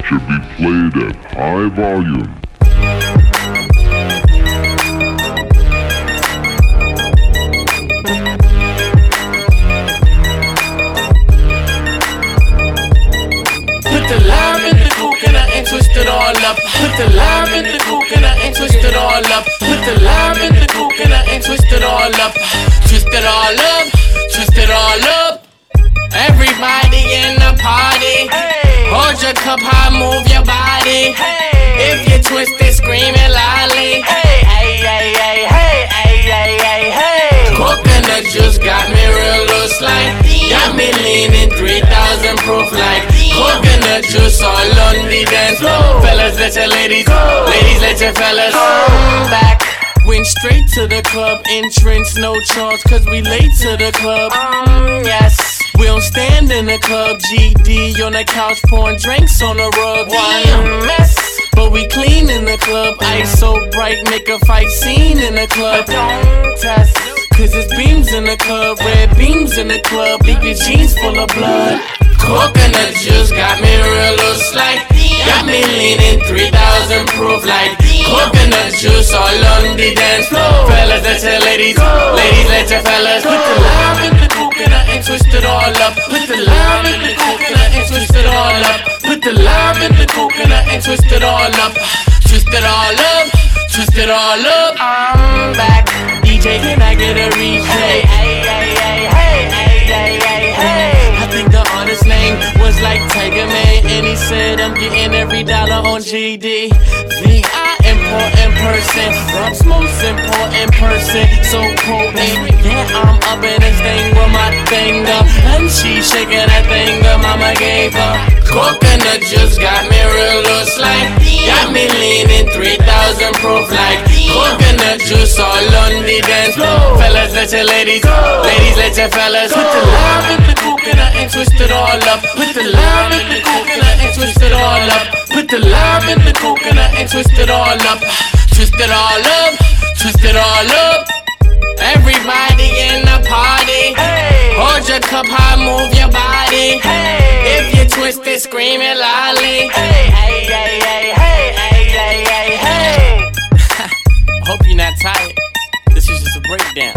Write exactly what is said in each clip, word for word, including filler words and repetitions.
should be played at high volume. Put the lime in the coconut and twist it all up. Put the lime in the coconut and twist it all up. Put the lime in the coconut and twist it all up. Twist it all up, twist it all up. Everybody in the party, hey. Hold your cup high, move your body. Hey. If you twist it, scream it loudly. Hey, hey, hey, hey, hey, hey, hey, hey, hey. Coconut juice got me real loose like. Got me leaning three thousand proof like. Coconut juice all on the dance floor. Fellas, let your ladies go. Ladies, let your fellas come back. Went straight to the club, entrance, no charge, cause we late to the club. Um, yes. We don't stand in the club, G D on the couch, pouring drinks on the rug. One mess, but we clean in the club. Ice so bright, make a fight scene in the club. But don't test, cause it's beams in the club, red beams in the club, leave your jeans full of blood. Coconut juice got me real loose like. Got me leaning three thousand proof like. Coconut juice all on the dance floor. Fellas, let your ladies go. Ladies, let your fellas. Put the lime in the coconut and twist it all up. Put the lime in the coconut and twist it all up. Put the lime in the coconut and twist it all up. Twist it all up, twist it all up. I'm back. D J, can I get a replay? Hey, hey, hey, hey, hey, hey, hey, hey. I think the artist's name was like Tiger Man, and he said I'm getting every dollar on G D. V I important person, Rob's most important person, so potent. Yeah, I'm up in this thing with my thing up, and she shaking that thing that mama gave her. Coconut juice got me real loose like. Got me leaning three thousand proof like. Coconut juice all on the dance floor. Fellas, let your ladies go. Ladies, let your fellas. Put the lime in the coconut and twist it all up. Put the lime in the coconut and twist it all up. Put the lime in the coconut and twist it all up. Twist it all up, twist it all up. Everybody in the party, hey. Hold your cup high, move your body. Hey. If you twist it, scream it loudly. Hey, hey, hey, hey, hey, hey, hey, hey, hey. Hope you're not tired. This is just a breakdown.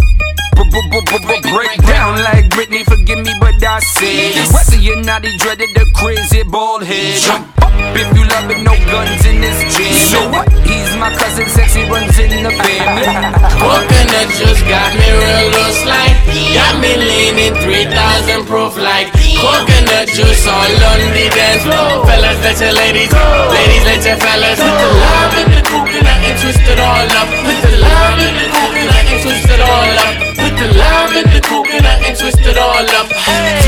Breakdown like Britney, forgive me, but I say whether you're naughty, dreaded, the crazy bald head. Jump up if you love it, no guns in this jam. So what? He's my cousin, sexy runs in the family. Coconut juice got me real loose like. Got me leaning three thousand proof like. Coconut juice all on the dance floor. Fellas, let your ladies go. Ladies, let your fellas. Put the lime in the coconut and twist it all up. Put the lime in the coconut and twist it all up. Put the lime in the coconut and twist it all up.